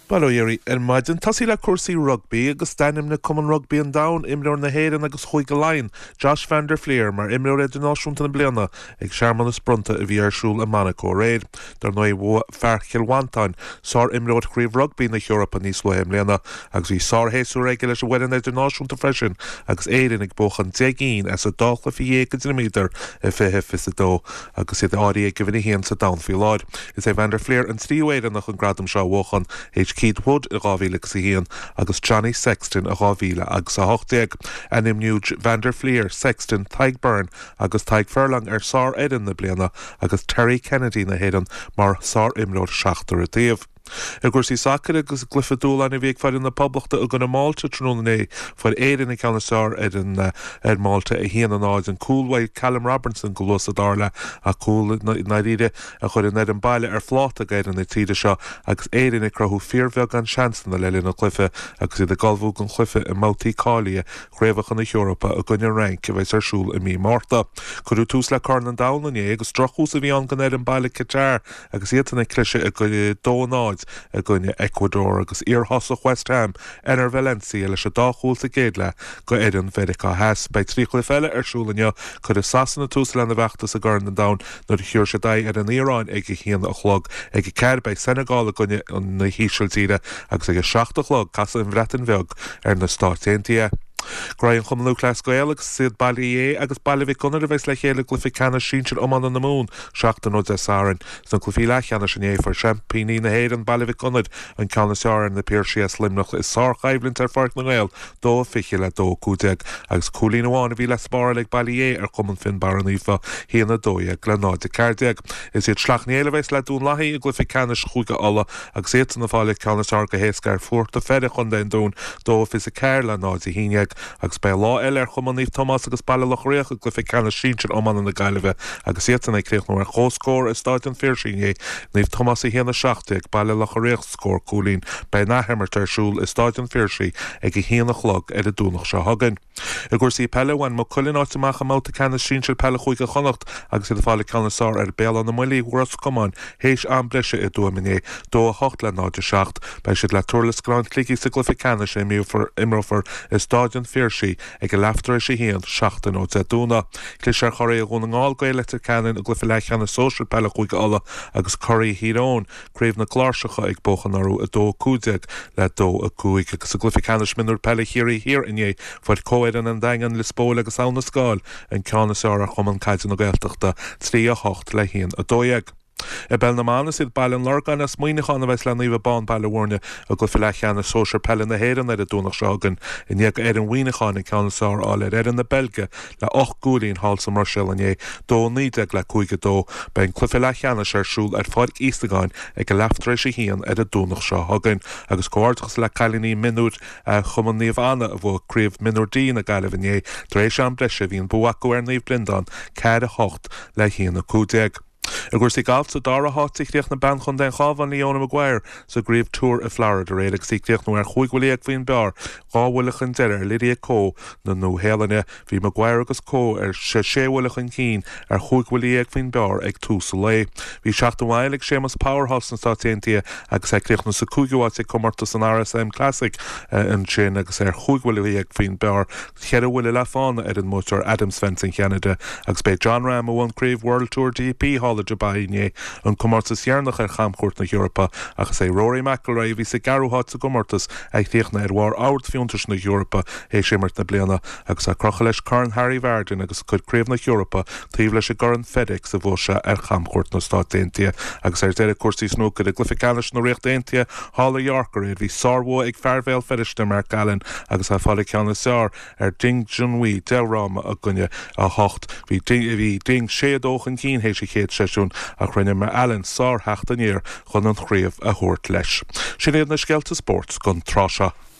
Balóirí maidin tasí le cuasaí rugby agus danim na Cumann Rugby an Down imreoir na héireann agus chuig go lein Josh van der Fleer mar imreoir idirnáisiúnta na bliana ag seaarman na sprunta a bhí arsúil a Monaco réid. Dar nó bh fearchilhaintáin sár imreoir chríomh rugby na Eorpa níos le imléana agus bhí sár héasú réige leis a bhfuin idirnáisiúnta freisin agus éireann ag bóchan 10 as a 12 km a fihe is a dó agus iad áí ag gohfuine híon sa Downfield láid. Is é van der Fleer an tríomhéireann nach an gradam seo bhchan Keith Wood a 2000 agus Johnny Sexton a 2080 en imniúd Van der Fleer, Sexton, Tyke Byrne agus Tyke Furlong sár Eden na bliana agus Terry Kennedy na héan mar sár imród 7 a déobh. Gursaí sacr agus glyfadúil na bhíag farin na poblachta a gona máilte trónna for éireann i Canasár ar máilte a híana an áid an coolhaid Callum Robertson go luas a dála a cool na ríide a chur in an baile ar fláta gaiidir na tíide seo agus éireann i crothú fíormheag an seansan na leilinn na cluife agus iad a galbhú an cluife i Mátaí Cália chréimhachan na Eorpa a gunne rank a bheits arsúil i mí Márta. Chudú tús le Carn an Down agus drochús a bhí an gan ar an baile Qatar agus iad clise a go dónáid a gunne Ecuador agus Iarthas West Ham enar Valencia leis a dáchúil sa géadle go éireann Verica Haas bei trí chluifeile arsúlainne chud is sasanna túsa lena bheachtas a Garn an Down nuair thiúr sé daid ar an Iarán ag chéan a chlog ag ceir bei Senegal a gunne an na híseiltíide agus ag 7 chlog casa an bhreatain bheag ar na státéntia. Grain chum Lucas Goeleg sid Ballier agus Ballivic gunnar a bheits le chéile glyfi canna sínsir am an na mún 7 nó de sárin san glyfi lechanna sinné for champíní na héir an Ballivic gunnar an canna sárin na Piersias limnach is sár chaiblint ar fart na gael dó fichi le dó cúdeg agus cúlín amháin a bhí le spáir le Ballier ar cumann fin bar an ífa híana dóia glenáide cardeg. Is iad slachnéile bheits le dún lahí a glyfi canna chuige alla agus étan na fáile canna sár go héascar fuirt a fede chun den dún dó fis a cair le náid i híineag agus bei lá eile chuman níomh Thomas agus baile lechréach a glyfi canna sínsir amman na gaiileh agus étan ag créoch nó ar chóscór is stáid an férsíné níomh Thomas i héana 7 ag baile lechréach scór cúlín bei nachhemmert arsúil is stáid an férsí ag i héana chlog ar a dúnach se hagan. I gursaí pelehain mo cullin áiteach a máta canna sínsir pele chuig a chonacht agus iad fáile canasár ar béal an na muilí ghuras cumán héis an breise i dúminé dó a 8 le náide 7 bei siad le tualas glán clicí sa glyfi canna sé imrófar is stáid an férsí ag go leaftar sé híon 7 nó dúna. Clis ar choirí a gún an gáil gaile canan a glyfi lechanna social pele chuig alla agus choirí hírón créimh na gláirsecha ag bochanarú a dó cúdeag le dó a cúig agus a glyfi canna minúr pele hírí hir inné fuid cóidan an dagan le spóil agus ána scáil an ceannasáir a chumann caiitin na gailteachta 3-8 le híon a dóiag. I Belnamána siad bailin lorgan a smuoinechan a bheits le níomh bán bailhórne a go fi lechanna sóisiir pelle na héan ar a dúnach seágan in níag ar an mhuoinechan i ceannasáir áil ar an na Belge le 8 gúlín hall sa marseil ané dó nídeag le chuige dó ben clufi lechanna séirsúil ar fáid ístagáin ag go leaftar sé híon ar a dúnach seágan agus cóirtachas le cailíní minút chuman níomh anna a bh críomh minúrdín a gaiilehné drééis an breise híon buacu ar níomh blindán 4-8 le híon a cúdeag. A gursaí galt sa dára hátííocht na ban chun den chábhan Leona Maguire sa gríomh túr i Florida réidir sííocht nó ar chuighlaíag faoin bear gáhfuilachan deir Lydia Có na nó héalaine bhí Maguire agus Có ar séhfuilachan cín ar chuighlaíag faoin bear ag túsa lé. Bhí 7 mhaileh Seamus Powerhouse na státéntia agus agréoch na sa cúigeáte commarta san RSM Classic an sin agus ar chuighlaíag faoin bear chead bhfuil le fána ar an mótar Adam Svensson Canada agus bei John Ram a bhain críomh World Tour GP Hall Dubai an commartas dhearnach ar chamchúirt na Eorpa agus é Rory McIlroy bhí sa garúhat sa commartas ag tíochna ar bhar áirt fiúntas na Eorpa é simmert na bliana agus a crocha leis Carn Harry Varden agus chudcréomh na Eorpa taobh leis a Goran FedEx a bhóse ar chamchúirt na státéntia agus ar deire cuasaí snúcar a glyficanis na réachtaintia Hála Yorker éad bhí sárhó ag fearvéil feidiriste mar Gallen agus a fála ceanna sár ar Ding Junhui deráma a gunne a 8 bhí Ding séadóchan cín hééis sé chéad sesiún a chruine mar Allen sár heachtaníir chun an chríomh a thuirt leis. Sin éad na scealta sport gon trásha.